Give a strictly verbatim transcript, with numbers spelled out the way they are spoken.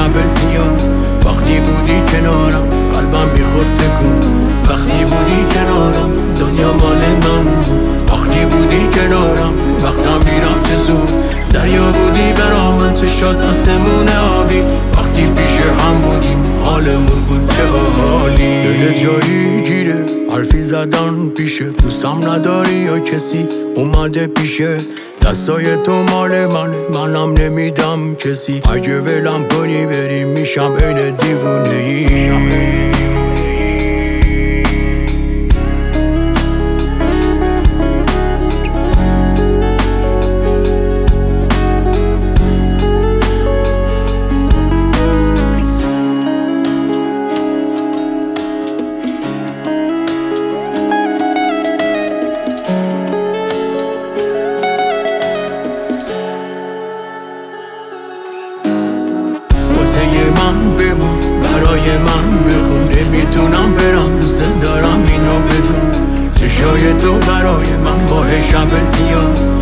شب زیاد. وقتی بودی کنارم قلبم میخورد تکون. وقتی بودی کنارم دنیا مال من بود. وقتی بودی کنارم وقتم میرفت زود. دریا بودی برا من چشات آسمون آبی. وقتی پیش هم بودیم حالمون بود چه حالی. دل جایی گیره حرفی زدن پیشه. دوستم نداری یا کسی اومده پیشه. دستای تو مال منه منم نمیدم کسی. اگه ولم کنی بریم میشم عین دیوونه ای. من بمون برای من بخون. نمیتونم برم دوست دارم اینو بدون. چشای تو برای من ماه شب زیاد.